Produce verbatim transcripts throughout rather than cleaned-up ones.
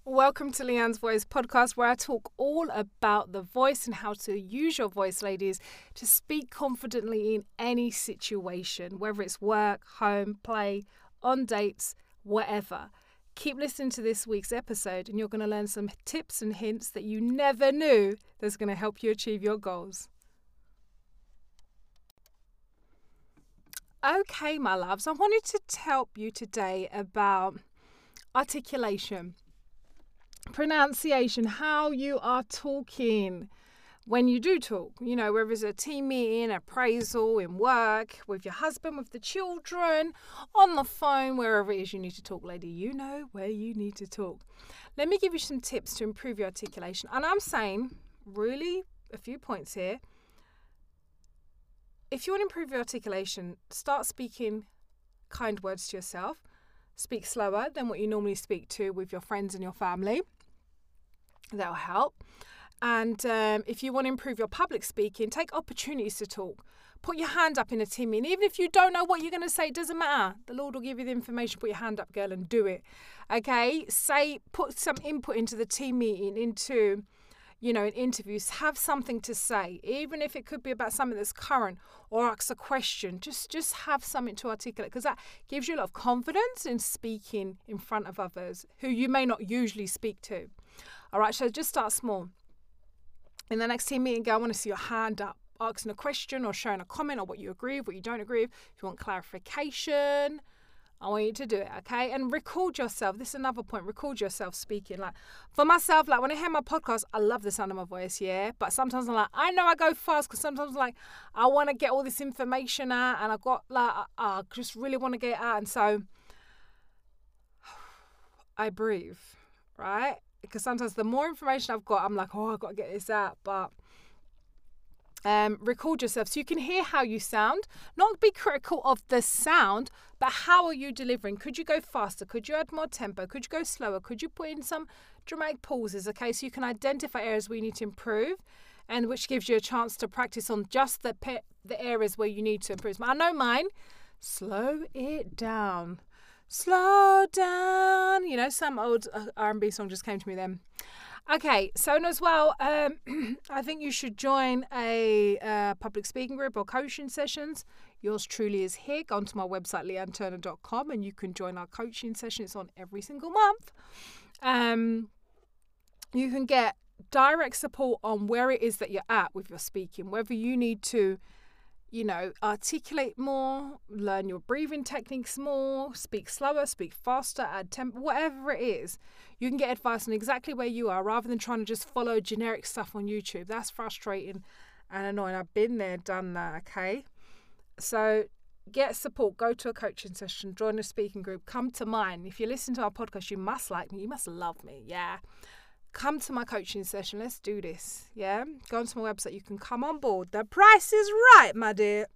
Welcome to Leanne's Voice podcast, where I talk all about the voice and how to use your voice, ladies, to speak confidently in any situation, whether it's work, home, play, on dates, whatever. Keep listening to this week's episode and you're going to learn some tips and hints that you never knew that's going to help you achieve your goals. Okay, my loves, I wanted to help you today about articulation. Pronunciation, how you are talking when you do talk, you know, whether it's a team meeting, appraisal, in work, with your husband, with the children, on the phone, wherever it is you need to talk, lady, you know where you need to talk. Let me give you some tips to improve your articulation. And I'm saying really a few points here. If you want to improve your articulation, start speaking kind words to yourself. Speak slower than what you normally speak to with your friends and your family. That'll help. And um, if you want to improve your public speaking, take opportunities to talk. Put your hand up in a team meeting. Even if you don't know what you're going to say, it doesn't matter. The Lord will give you the information. Put your hand up, girl, and do it. Okay? Say, put some input into the team meeting, into, you know, in interviews. Have something to say. Even if it could be about something that's current or ask a question. Just, just have something to articulate, because that gives you a lot of confidence in speaking in front of others who you may not usually speak to. All right, so just start small. In the next team meeting, girl, I want to see your hand up, asking a question or sharing a comment on what you agree with, what you don't agree with. If you want clarification, I want you to do it, okay? And record yourself. This is another point. Record yourself speaking. Like for myself, like when I hear my podcast, I love the sound of my voice, yeah? But sometimes I'm like, I know I go fast because sometimes like I want to get all this information out and I got like, I just really want to get it out. And so I breathe, right? Because sometimes the more information I've got, I'm like, oh, I've got to get this out. But um, record yourself so you can hear how you sound. Not be critical of the sound, but how are you delivering? Could you go faster? Could you add more tempo? Could you go slower? Could you put in some dramatic pauses? Okay, so you can identify areas where you need to improve, and which gives you a chance to practice on just the pe- the areas where you need to improve. I know mine. Slow it down. Slow down. You know, some old R and B song just came to me then. Okay, so and as well, um, I think you should join a uh, public speaking group or coaching sessions. Yours truly is here. Go onto my website, leanne turner dot com, and you can join our coaching session. It's on every single month. Um, you can get direct support on where it is that you're at with your speaking, whether you need to, you know, articulate more, learn your breathing techniques more, speak slower, speak faster, add tempo, whatever it is. You can get advice on exactly where you are rather than trying to just follow generic stuff on YouTube. That's frustrating and annoying. I've been there, done that, okay? So get support, go to a coaching session, join a speaking group, come to mine. If you listen to our podcast, you must like me, you must love me, yeah? Come to my coaching session. Let's do this. Yeah. Go onto my website. You can come on board. The price is right, my dear.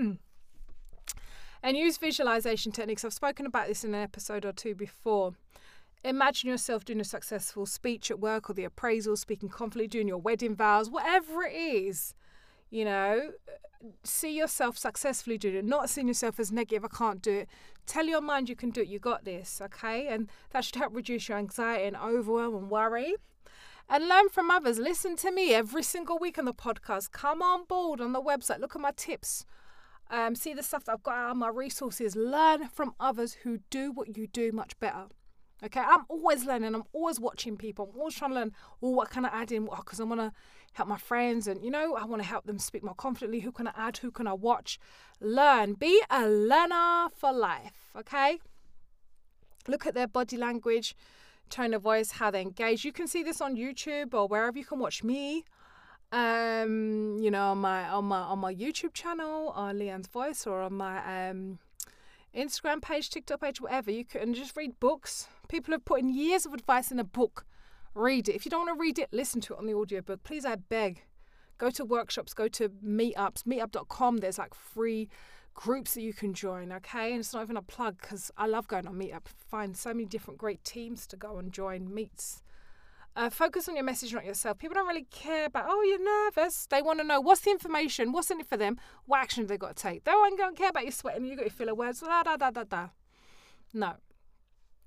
And use visualization techniques. I've spoken about this in an episode or two before. Imagine yourself doing a successful speech at work or the appraisal, speaking confidently, doing your wedding vows, whatever it is. You know, see yourself successfully doing it, not seeing yourself as negative, I can't do it. Tell your mind you can do it, you got this, okay? And that should help reduce your anxiety and overwhelm and worry. And learn from others. Listen to me every single week on the podcast. Come on board on the website. Look at my tips. Um, see the stuff that I've got out of my resources. Learn from others who do what you do much better. Okay, I'm always learning. I'm always watching people. I'm always trying to learn, oh, what can I add in? Because I want to help my friends and, you know, I want to help them speak more confidently. Who can I add? Who can I watch? Learn. Be a learner for life, okay? Look at their body language, tone of voice, how they engage. You can see this on YouTube or wherever you can watch me. Um, you know, on my on my on my YouTube channel, on Leanne's Voice, or on my um Instagram page, TikTok page, whatever. You can just read books. People have put in years of advice in a book. Read it. If you don't want to read it, listen to it on the audiobook. Please, I beg. Go to workshops, go to meetups, meetup dot com. There's like free groups that you can join, okay? And it's not even a plug because I love going on Meetup. Find so many different great teams to go and join meets. Uh, focus on your message, not yourself. People don't really care about, oh, you're nervous. They want to know what's the information, what's in it for them, what action have they got to take. They don't care about you sweating, you got your filler words, da da da da da. No.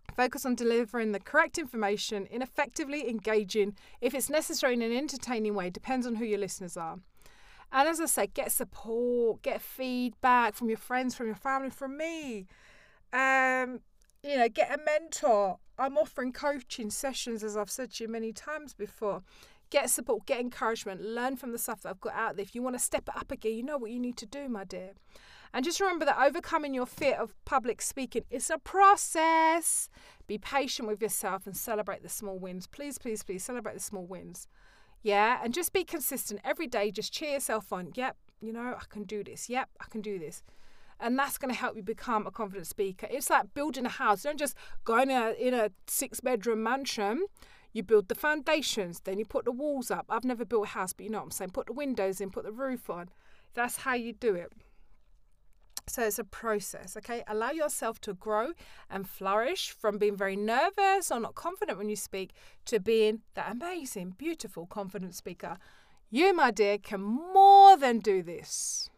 Focus on delivering the correct information in effectively engaging, if it's necessary, in an entertaining way. Depends on who your listeners are. And as I said, get support, get feedback from your friends, from your family, from me. Um, you know, get a mentor. I'm offering coaching sessions, as I've said to you many times before. Get support, get encouragement, learn from the stuff that I've got out there. If you want to step it up again, you know what you need to do, my dear. And just remember that overcoming your fear of public speaking is a process. Be patient with yourself and celebrate the small wins. Please, please, please celebrate the small wins. Yeah, and just be consistent every day. Just cheer yourself on. Yep, you know, I can do this. Yep, I can do this. And that's going to help you become a confident speaker. It's like building a house. You don't just go in a, in a six-bedroom mansion. You build the foundations, then you put the walls up. I've never built a house, but you know what I'm saying. Put the windows in, put the roof on. That's how you do it. So it's a process, okay? Allow yourself to grow and flourish from being very nervous or not confident when you speak to being that amazing, beautiful, confident speaker. You, my dear, can more than do this.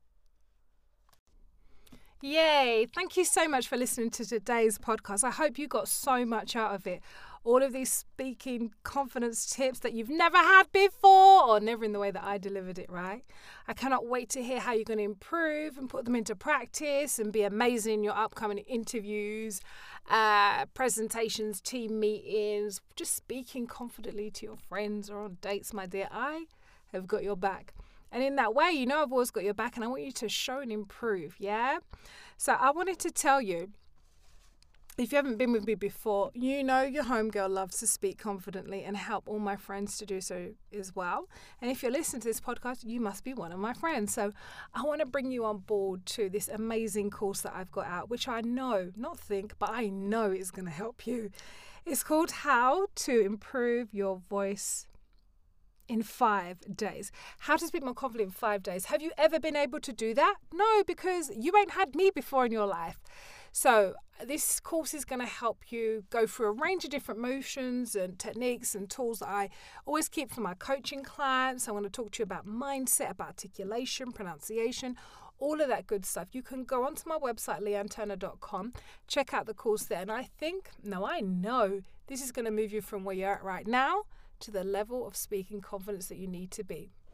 Yay! Thank you so much for listening to today's podcast. I hope you got so much out of it. All of these speaking confidence tips that you've never had before, or never in the way that I delivered it, right? I cannot wait to hear how you're going to improve and put them into practice and be amazing in your upcoming interviews, uh, presentations, team meetings, just speaking confidently to your friends or on dates, my dear. I have got your back. And in that way, you know I've always got your back, and I want you to show and improve, yeah? So I wanted to tell you, if you haven't been with me before, you know your homegirl loves to speak confidently and help all my friends to do so as well. And if you're listening to this podcast, you must be one of my friends. So I want to bring you on board to this amazing course that I've got out, which I know, not think, but I know is going to help you. It's called How to Improve Your Voice in five days. How to speak more confidently in five days. Have you ever been able to do that? No, because you ain't had me before in your life. So this course is going to help you go through a range of different motions and techniques and tools that I always keep for my coaching clients. I want to talk to you about mindset, about articulation, pronunciation, all of that good stuff. You can go onto my website, leanne turner dot com, check out the course there. And I think, no, I know this is going to move you from where you're at right now to the level of speaking confidence that you need to be.